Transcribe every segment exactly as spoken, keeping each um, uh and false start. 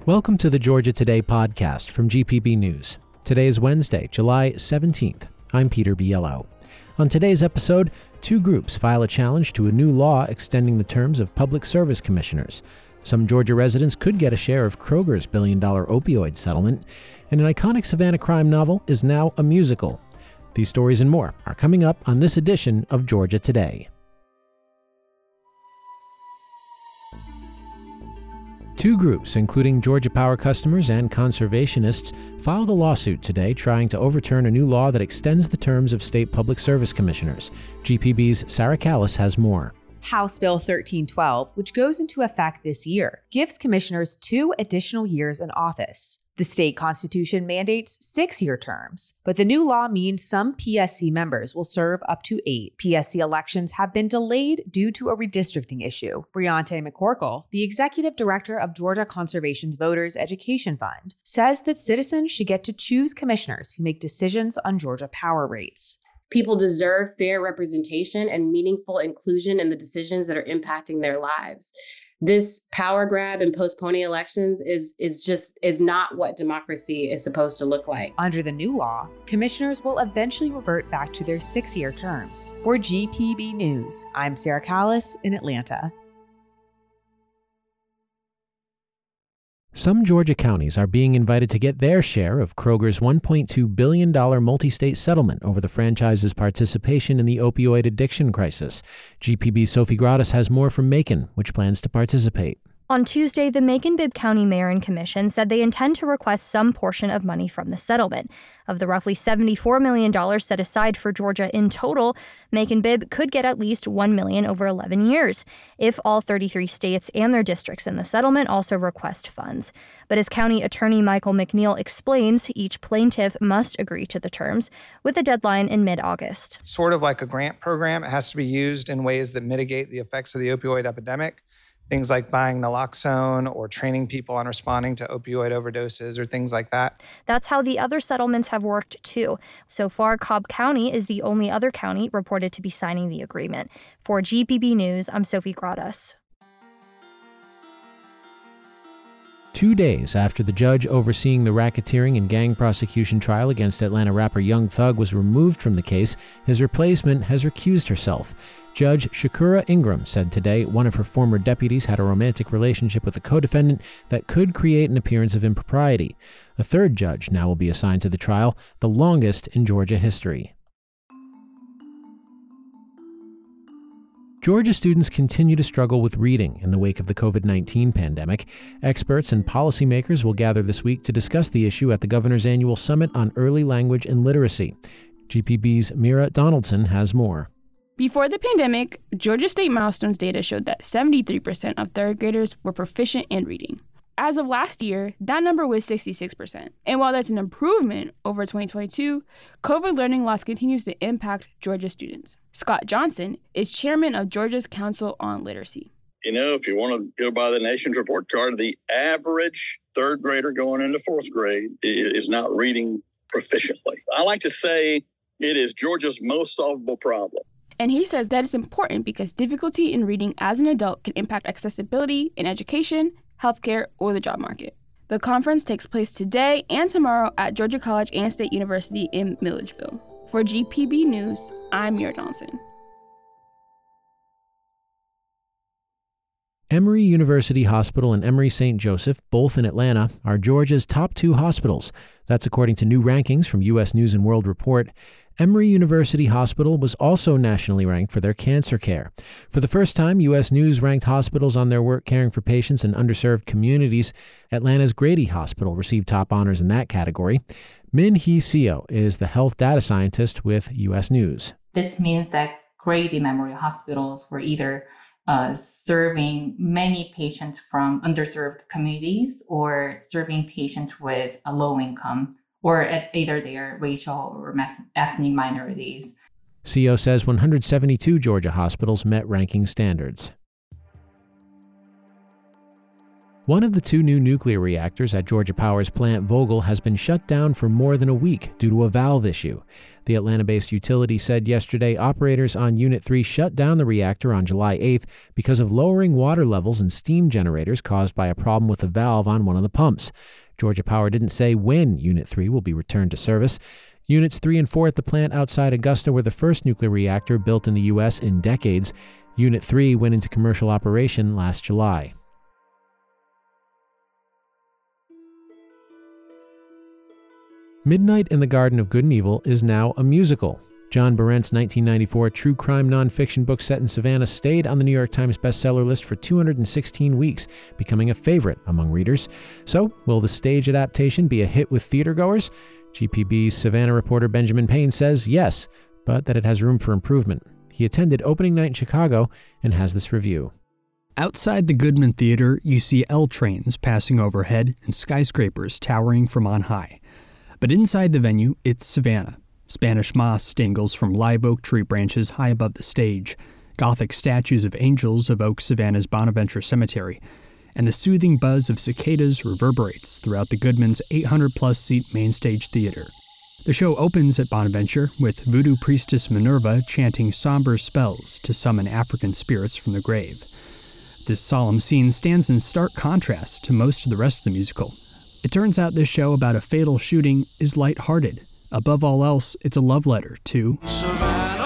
Welcome to the Georgia Today podcast from G P B News. Today is Wednesday, July seventeenth. I'm Peter Biello. On today's episode, two groups file a challenge to a new law extending the terms of public service commissioners. Some Georgia residents could get a share of Kroger's billion-dollar opioid settlement, and an iconic Savannah crime novel is now a musical. These stories and more are coming up on this edition of Georgia Today. Two groups, including Georgia Power customers and conservationists, filed a lawsuit today trying to overturn a new law that extends the terms of state public service commissioners. G P B's Sarah Callis has more. House Bill thirteen twelve, which goes into effect this year, gives commissioners two additional years in office. The state constitution mandates six-year terms, but the new law means some P S C members will serve up to eight. P S C elections have been delayed due to a redistricting issue. Briante McCorkle, the executive director of Georgia Conservation's Voters Education Fund, says that citizens should get to choose commissioners who make decisions on Georgia power rates. People deserve fair representation and meaningful inclusion in the decisions that are impacting their lives. This power grab and postponing elections is is just is not what democracy is supposed to look like. Under the new law, commissioners will eventually revert back to their six-year terms. For G P B News, I'm Sarah Callis in Atlanta. Some Georgia counties are being invited to get their share of Kroger's one point two billion dollars multi-state settlement over the franchise's participation in the opioid addiction crisis. G P B's Sophie Gradas has more from Macon, which plans to participate. On Tuesday, the Macon-Bibb County Mayor and Commission said they intend to request some portion of money from the settlement. Of the roughly seventy-four million dollars set aside for Georgia in total, Macon-Bibb could get at least one million dollars over eleven years, if all thirty-three states and their districts in the settlement also request funds. But as County Attorney Michael McNeil explains, each plaintiff must agree to the terms, with a deadline in mid-August. Sort of like a grant program, it has to be used in ways that mitigate the effects of the opioid epidemic. Things like buying naloxone or training people on responding to opioid overdoses or things like that. That's how the other settlements have worked, too. So far, Cobb County is the only other county reported to be signing the agreement. For G P B News, I'm Sophie Gradas. Two days after the judge overseeing the racketeering and gang prosecution trial against Atlanta rapper Young Thug was removed from the case, his replacement has recused herself. Judge Shakura Ingram said today one of her former deputies had a romantic relationship with a co-defendant that could create an appearance of impropriety. A third judge now will be assigned to the trial, the longest in Georgia history. Georgia students continue to struggle with reading in the wake of the covid nineteen pandemic. Experts and policymakers will gather this week to discuss the issue at the governor's annual summit on early language and literacy. G P B's Mira Donaldson has more. Before the pandemic, Georgia State Milestones data showed that seventy-three percent of third graders were proficient in reading. As of last year, that number was sixty-six percent. And while that's an improvement over twenty twenty-two, COVID learning loss continues to impact Georgia students. Scott Johnson is chairman of Georgia's Council on Literacy. You know, if you want to go by the nation's report card, the average third grader going into fourth grade is not reading proficiently. I like to say it is Georgia's most solvable problem. And he says that it's important because difficulty in reading as an adult can impact accessibility in education, healthcare, or the job market. The conference takes place today and tomorrow at Georgia College and State University in Milledgeville. For G P B News, I'm Mira Johnson. Emory University Hospital and Emory Saint Joseph, both in Atlanta, are Georgia's top two hospitals. That's according to new rankings from U S News and World Report. Emory University Hospital was also nationally ranked for their cancer care. For the first time, U S News ranked hospitals on their work caring for patients in underserved communities. Atlanta's Grady Hospital received top honors in that category. Min Hee Seo is the health data scientist with U S News. This means that Grady Memorial Hospitals were either uh, serving many patients from underserved communities or serving patients with a low income, or at either they are racial or ethnic minorities. C O says one hundred seventy-two Georgia hospitals met ranking standards. One of the two new nuclear reactors at Georgia Power's Plant Vogtle has been shut down for more than a week due to a valve issue. The Atlanta-based utility said yesterday operators on Unit three shut down the reactor on July eighth because of lowering water levels in steam generators caused by a problem with a valve on one of the pumps. Georgia Power didn't say when Unit three will be returned to service. Units three and four at the plant outside Augusta were the first nuclear reactor built in the U S in decades. Unit three went into commercial operation last July. Midnight in the Garden of Good and Evil is now a musical. John Berendt's nineteen ninety-four true crime nonfiction book set in Savannah stayed on the New York Times bestseller list for two hundred sixteen weeks, becoming a favorite among readers. So, will the stage adaptation be a hit with theatergoers? G P B's Savannah reporter Benjamin Payne says yes, but that it has room for improvement. He attended opening night in Chicago and has this review. Outside the Goodman Theater, you see L trains passing overhead and skyscrapers towering from on high. But inside the venue, it's Savannah. Spanish moss dangles from live oak tree branches high above the stage. Gothic statues of angels evoke Savannah's Bonaventure Cemetery. And the soothing buzz of cicadas reverberates throughout the Goodman's eight hundred plus seat main stage theater. The show opens at Bonaventure with voodoo priestess Minerva chanting somber spells to summon African spirits from the grave. This solemn scene stands in stark contrast to most of the rest of the musical. It turns out this show about a fatal shooting is lighthearted. Above all else, it's a love letter to Savannah.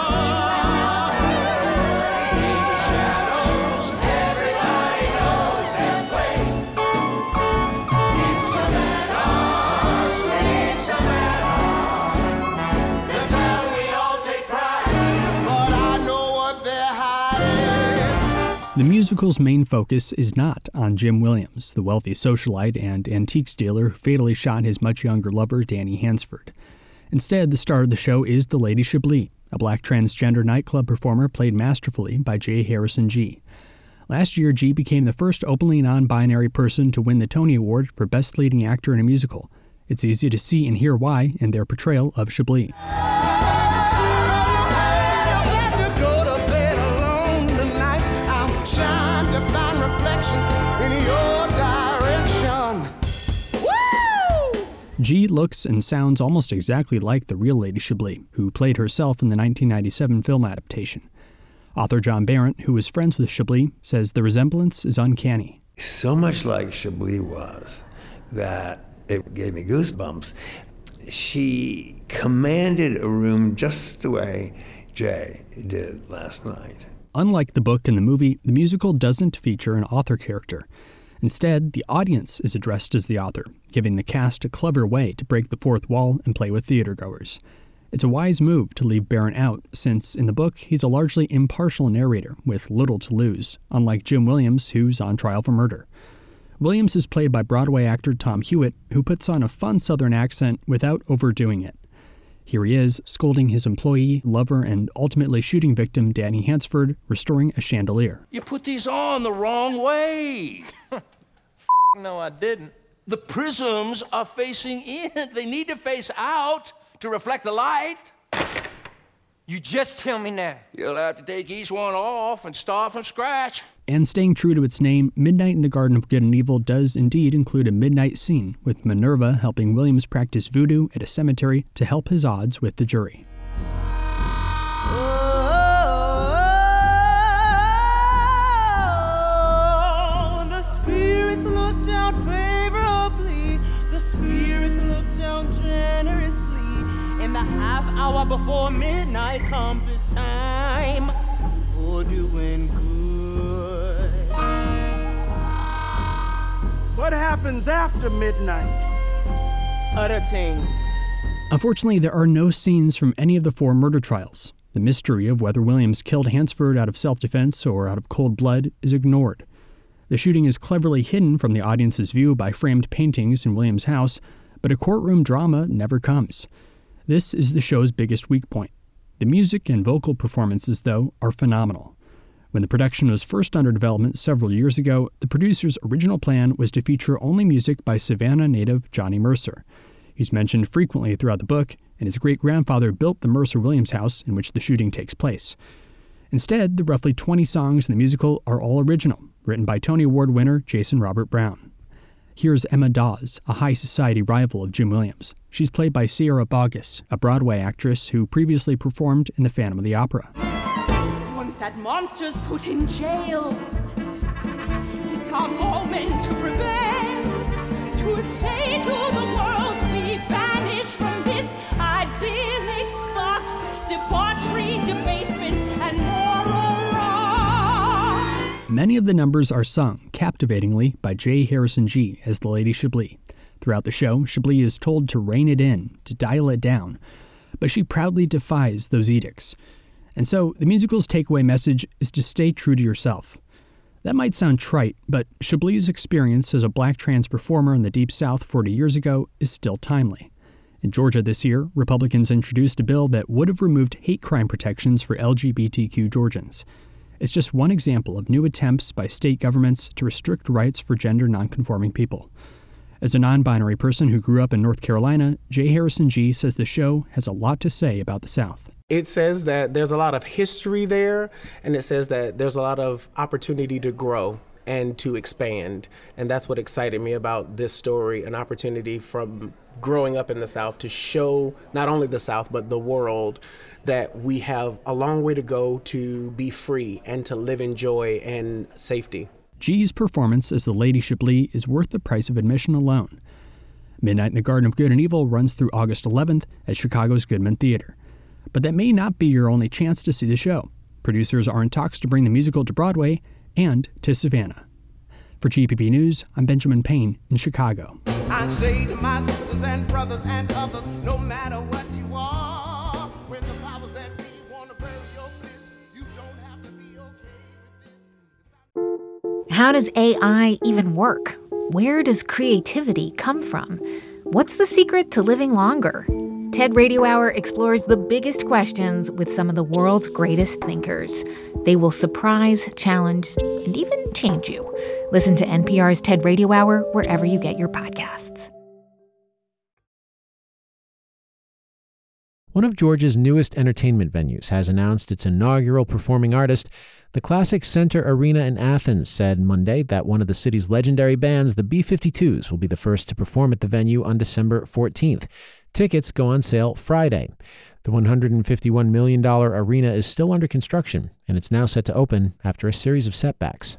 In the shadows, everybody knows their place. In Savannah, sweet Savannah, the town we all take pride in, but I know what they're hiding. The musical's main focus is not on Jim Williams, the wealthy socialite and antiques dealer who fatally shot his much younger lover, Danny Hansford. Instead, the star of the show is the Lady Chablis, a black transgender nightclub performer played masterfully by J. Harrison Ghee. Last year, Ghee became the first openly non-binary person to win the Tony Award for Best Leading Actor in a Musical. It's easy to see and hear why in their portrayal of Chablis. Ghee looks and sounds almost exactly like the real Lady Chablis, who played herself in the nineteen ninety-seven film adaptation. Author John Barrett, who is friends with Chablis, says the resemblance is uncanny. So much like Chablis was that it gave me goosebumps. She commanded a room just the way Jay did last night. Unlike the book and the movie, the musical doesn't feature an author character. Instead, the audience is addressed as the author, giving the cast a clever way to break the fourth wall and play with theatergoers. It's a wise move to leave Barron out, since in the book, he's a largely impartial narrator with little to lose, unlike Jim Williams, who's on trial for murder. Williams is played by Broadway actor Tom Hewitt, who puts on a fun Southern accent without overdoing it. Here he is, scolding his employee, lover, and ultimately shooting victim Danny Hansford, restoring a chandelier. You put these on the wrong way. No, I didn't. The prisms are facing in. They need to face out to reflect the light. You just tell me now. You'll have to take each one off and start from scratch. And staying true to its name, Midnight in the Garden of Good and Evil does indeed include a midnight scene, with Minerva helping Williams practice voodoo at a cemetery to help his odds with the jury. Hour before midnight comes, it's time for doing good. What happens after midnight? Other things. Unfortunately, there are no scenes from any of the four murder trials. The mystery of whether Williams killed Hansford out of self-defense or out of cold blood is ignored. The shooting is cleverly hidden from the audience's view by framed paintings in Williams' house, but a courtroom drama never comes. This is the show's biggest weak point. The music and vocal performances, though, are phenomenal. When the production was first under development several years ago, the producer's original plan was to feature only music by Savannah native Johnny Mercer. He's mentioned frequently throughout the book, and his great-grandfather built the Mercer-Williams house in which the shooting takes place. Instead, the roughly twenty songs in the musical are all original, written by Tony Award winner Jason Robert Brown. Here's Emma Dawes, a high society rival of Jim Williams. She's played by Sierra Boggess, a Broadway actress who previously performed in The Phantom of the Opera. Once that monster's put in jail, it's our moment to prevail, to say to the world we banish from this idyllic spot debauchery, debasement, and moral rot. Many of the numbers are sung captivatingly by J. Harrison Ghee as the Lady Chablis. Throughout the show, Chablis is told to rein it in, to dial it down, but she proudly defies those edicts. And so, the musical's takeaway message is to stay true to yourself. That might sound trite, but Chablis' experience as a black trans performer in the Deep South forty years ago is still timely. In Georgia this year, Republicans introduced a bill that would have removed hate crime protections for L G B T Q Georgians. It's just one example of new attempts by state governments to restrict rights for gender nonconforming people. As a non-binary person who grew up in North Carolina, J. Harrison Ghee says the show has a lot to say about the South. It says that there's a lot of history there, and it says that there's a lot of opportunity to grow and to expand. And that's what excited me about this story, an opportunity from growing up in the South to show not only the South, but the world that we have a long way to go to be free and to live in joy and safety. Ghee's performance as the Lady Chablis is worth the price of admission alone. Midnight in the Garden of Good and Evil runs through August eleventh at Chicago's Goodman Theater. But that may not be your only chance to see the show. Producers are in talks to bring the musical to Broadway and to Savannah. For G P B News, I'm Benjamin Payne in Chicago. I say to my sisters and brothers and others, no matter what you are, when the powers that be want to burn your bliss, you don't have to be okay with this. How does A I even work? Where does creativity come from? What's the secret to living longer? TED Radio Hour explores the biggest questions with some of the world's greatest thinkers. They will surprise, challenge, and even change you. Listen to N P R's TED Radio Hour wherever you get your podcasts. One of Georgia's newest entertainment venues has announced its inaugural performing artist. The Classic Center Arena in Athens said Monday that one of the city's legendary bands, the B fifty-twos, will be the first to perform at the venue on December fourteenth. Tickets go on sale Friday. The one hundred fifty-one million dollars arena is still under construction, and it's now set to open after a series of setbacks.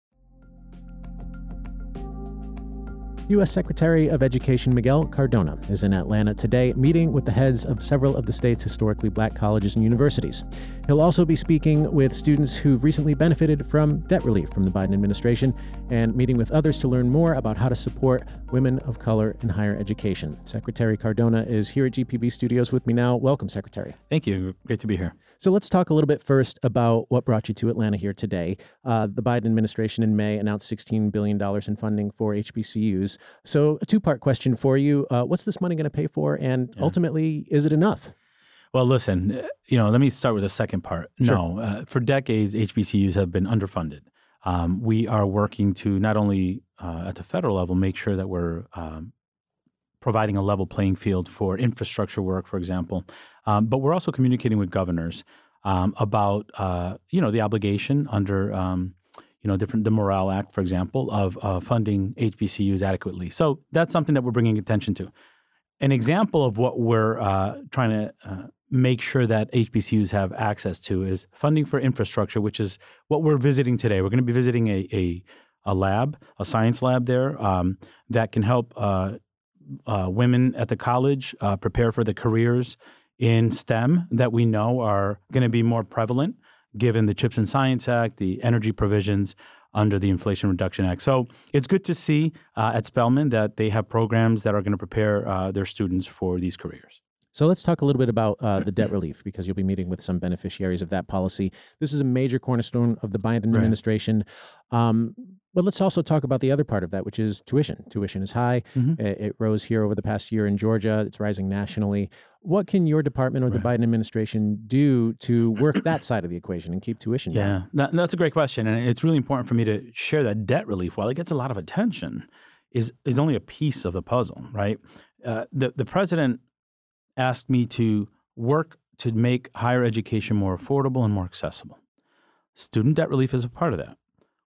U S Secretary of Education Miguel Cardona is in Atlanta today, meeting with the heads of several of the state's historically black colleges and universities. He'll also be speaking with students who've recently benefited from debt relief from the Biden administration and meeting with others to learn more about how to support women of color in higher education. Secretary Cardona is here at G P B Studios with me now. Welcome, Secretary. Thank you. Great to be here. So let's talk a little bit first about what brought you to Atlanta here today. Uh, the Biden administration in May announced sixteen billion dollars in funding for H B C Us. So a two-part question for you. Uh, what's this money going to pay for? And yeah. ultimately, is it enough? Well, listen, you know, let me start with the second part. Sure. No, uh, for decades, H B C Us have been underfunded. Um, we are working to not only uh, at the federal level make sure that we're um, providing a level playing field for infrastructure work, for example, um, but we're also communicating with governors um, about, uh, you know, the obligation under um, you know, different, the Morale Act, for example, of uh, funding H B C Us adequately. So that's something that we're bringing attention to. An example of what we're uh, trying to uh, make sure that H B C Us have access to is funding for infrastructure, which is what we're visiting today. We're going to be visiting a a, a lab, a science lab there um, that can help uh, uh, women at the college uh, prepare for the careers in STEM that we know are going to be more prevalent, given the CHIPS and Science Act, the energy provisions under the Inflation Reduction Act. So it's good to see uh, at Spelman that they have programs that are going to prepare uh, their students for these careers. So let's talk a little bit about uh, the debt relief, because you'll be meeting with some beneficiaries of that policy. This is a major cornerstone of the Biden Right. administration. Um, but let's also talk about the other part of that, which is tuition. Tuition is high. Mhm. It, it rose here over the past year in Georgia. It's rising nationally. What can your department or the Biden administration do to work that side of the equation and keep tuition down? Yeah, that, that's a great question. And it's really important for me to share that debt relief, while it gets a lot of attention, is is only a piece of the puzzle, right? Uh, the, the president asked me to work to make higher education more affordable and more accessible. Student debt relief is a part of that.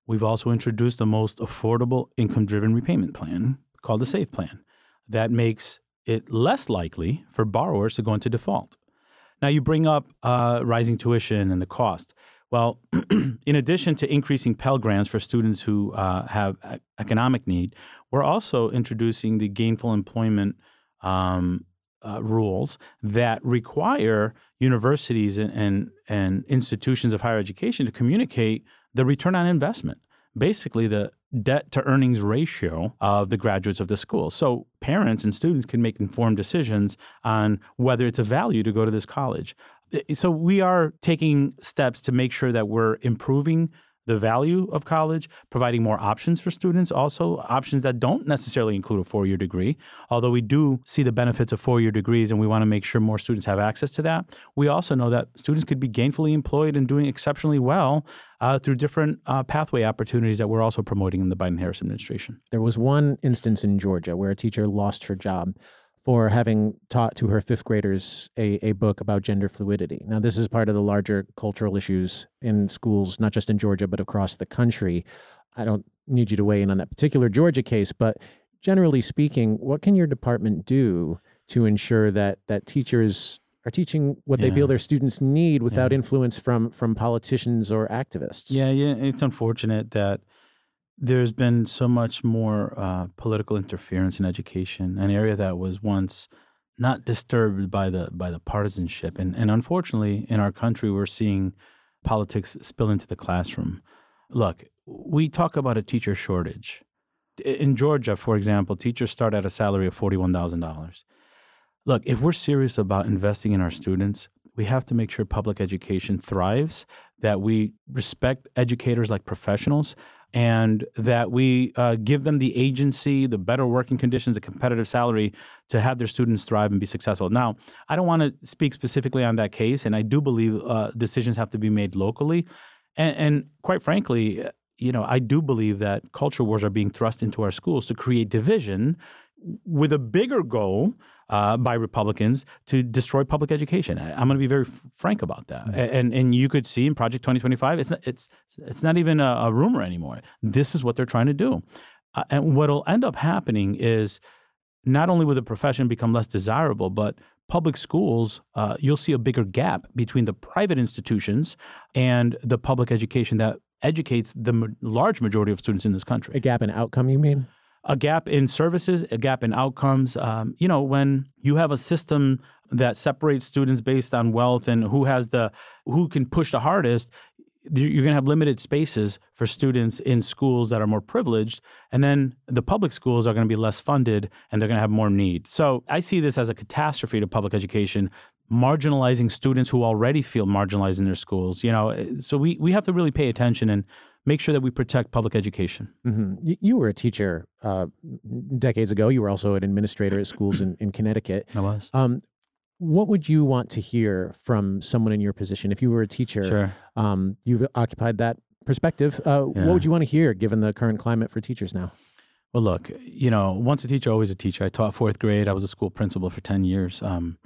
we've also introduced the most affordable income-driven repayment plan called the SAFE plan that makes it less likely for borrowers to go into default. Now, you bring up uh, rising tuition and the cost. Well, in addition to increasing Pell Grants for students who uh, have a- economic need, we're also introducing the gainful employment um, uh, rules that require universities and, and, and institutions of higher education to communicate the return on investment, basically the debt to earnings ratio of the graduates of the school. So parents and students can make informed decisions on whether it's a value to go to this college. So we are taking steps to make sure that we're improving the value of college, providing more options for students, also options that don't necessarily include a four-year degree. Although we do see the benefits of four-year degrees and we want to make sure more students have access to that, we also know that students could be gainfully employed and doing exceptionally well uh, through different uh, pathway opportunities that we're also promoting in the Biden-Harris administration. There was one instance in Georgia where a teacher lost her job for having taught to her fifth graders a, a book about gender fluidity. Now, this is part of the larger cultural issues in schools, not just in Georgia, but across the country. I don't need you to weigh in on that particular Georgia case, but generally speaking, what can your department do to ensure that that teachers are teaching what yeah. they feel their students need without yeah. influence from from politicians or activists? Yeah, yeah, it's unfortunate that there's been so much more uh, political interference in education, an area that was once not disturbed by the by the partisanship. And, and unfortunately, in our country, we're seeing politics spill into the classroom. Look, we talk about a teacher shortage. In Georgia, for example, teachers start at a salary of forty-one thousand dollars. Look, if we're serious about investing in our students, we have to make sure public education thrives, that we respect educators like professionals, and that we uh, give them the agency, the better working conditions, the competitive salary to have their students thrive and be successful. Now, I don't want to speak specifically on that case, and I do believe uh, decisions have to be made locally. And, and quite frankly, you know, I do believe that culture wars are being thrust into our schools to create division with a bigger goal uh, by Republicans to destroy public education. I, I'm going to be very f- frank about that. Mm-hmm. And and you could see in Project twenty twenty-five, it's not, it's it's not even a, a rumor anymore. This is what they're trying to do. Uh, and what will end up happening is not only will the profession become less desirable, but public schools, uh, you'll see a bigger gap between the private institutions and the public education that educates the ma- large majority of students in this country. A gap in outcome, you mean? A gap in services, a gap in outcomes. Um, you know, when you have a system that separates students based on wealth and who has the, who can push the hardest, you're going to have limited spaces for students in schools that are more privileged. And then the public schools are going to be less funded and they're going to have more need. So I see this as a catastrophe to public education, marginalizing students who already feel marginalized in their schools. You know, so we, we have to really pay attention and make sure that we protect public education. Mm-hmm. You, you were a teacher uh, decades ago. You were also an administrator at schools in, in Connecticut. I was. Um, what would you want to hear from someone in your position? If you were a teacher, sure. um, you've occupied that perspective. Uh, Yeah. What would you want to hear given the current climate for teachers now? Well, look, you know, once a teacher, always a teacher. I taught fourth grade. I was a school principal for ten years. Um,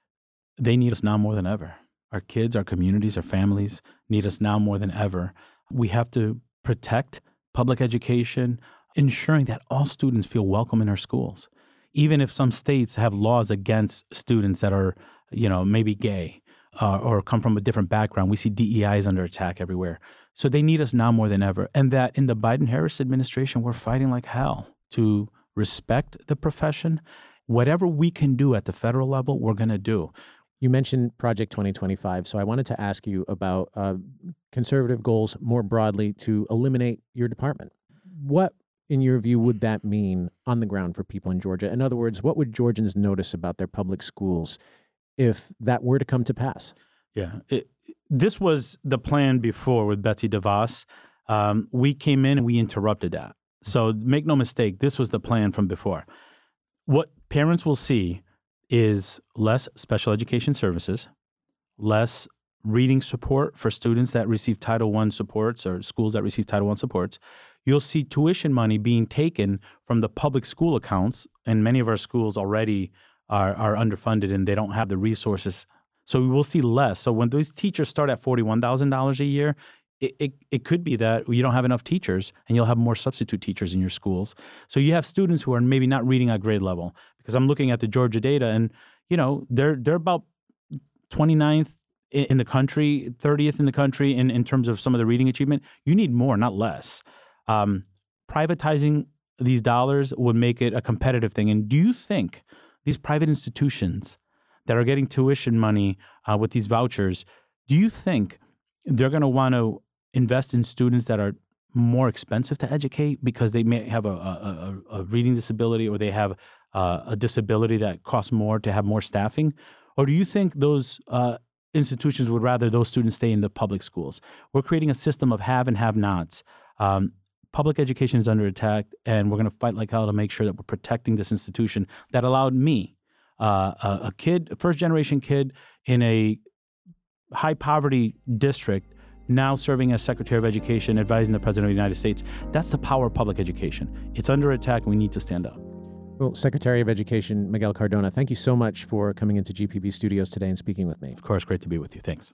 they need us now more than ever. Our kids, our communities, our families need us now more than ever. We have to protect public education, ensuring that all students feel welcome in our schools. Even if some states have laws against students that are, you know, maybe gay uh, or come from a different background, we see D E Is under attack everywhere. So they need us now more than ever. And that in the Biden-Harris administration, we're fighting like hell to respect the profession. Whatever we can do at the federal level, we're going to do. You mentioned Project twenty twenty-five, so I wanted to ask you about uh, conservative goals more broadly to eliminate your department. What, in your view, would that mean on the ground for people in Georgia? In other words, what would Georgians notice about their public schools if that were to come to pass? Yeah, it, this was the plan before with Betsy DeVos. Um, we came in and we interrupted that. So make no mistake, this was the plan from before. What parents will see is less special education services, less reading support for students that receive Title One supports or schools that receive Title One supports. You'll see tuition money being taken from the public school accounts, and many of our schools already are, are underfunded and they don't have the resources. So we will see less. So when those teachers start at forty-one thousand dollars a year, it, it, it could be that you don't have enough teachers and you'll have more substitute teachers in your schools. So you have students who are maybe not reading at grade level, because I'm looking at the Georgia data and, you know, they're they're about twenty-ninth in the country, thirtieth in the country in, in terms of some of the reading achievement. You need more, not less. Um, privatizing these dollars would make it a competitive thing. And do you think these private institutions that are getting tuition money uh, with these vouchers, do you think they're going to want to invest in students that are more expensive to educate because they may have a, a, a reading disability, or they have uh, a disability that costs more to have more staffing? Or do you think those uh, institutions would rather those students stay in the public schools? We're creating a system of have and have-nots. Um, public education is under attack, and we're going to fight like hell to make sure that we're protecting this institution that allowed me, uh, a, a kid, a first-generation kid in a high-poverty district, now serving as Secretary of Education, advising the President of the United States. That's the power of public education. It's under attack, and we need to stand up. Well, Secretary of Education Miguel Cardona, thank you so much for coming into G P B Studios today and speaking with me. Of course, great to be with you. Thanks.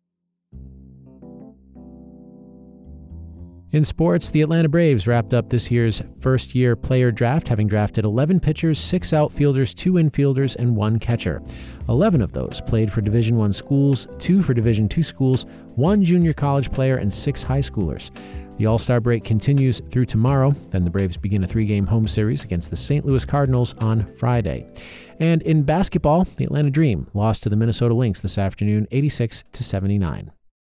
In sports, the Atlanta Braves wrapped up this year's first-year player draft, having drafted eleven pitchers, six outfielders, two infielders, and one catcher. eleven of those played for Division I schools, two for Division two schools, one junior college player, and six high schoolers. The All-Star break continues through tomorrow. Then the Braves begin a three-game home series against the Saint Louis Cardinals on Friday. And in basketball, the Atlanta Dream lost to the Minnesota Lynx this afternoon, eighty-six to seventy-nine.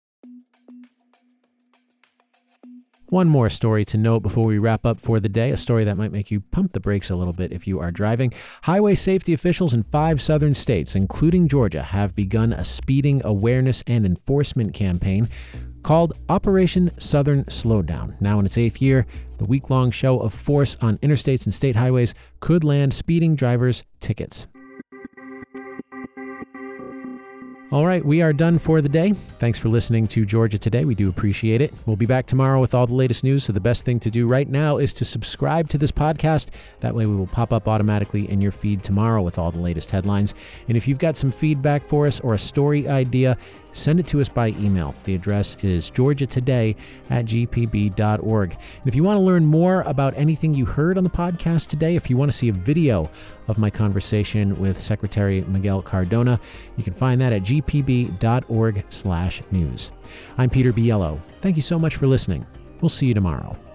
One more story to note before we wrap up for the day, a story that might make you pump the brakes a little bit if you are driving. Highway safety officials in five southern states, including Georgia, have begun a speeding awareness and enforcement campaign called Operation Southern Slowdown. Now in its eighth year, the week-long show of force on interstates and state highways could land speeding drivers tickets. All right, we are done for the day. Thanks for listening to Georgia Today. We do appreciate it. We'll be back tomorrow with all the latest news, so the best thing to do right now is to subscribe to this podcast. That way we will pop up automatically in your feed tomorrow with all the latest headlines. And if you've got some feedback for us or a story idea, send it to us by email. The address is georgia today at g p b dot org. And if you want to learn more about anything you heard on the podcast today, if you want to see a video of my conversation with Secretary Miguel Cardona, you can find that at g p b dot org slash news. I'm Peter Biello. Thank you so much for listening. We'll see you tomorrow.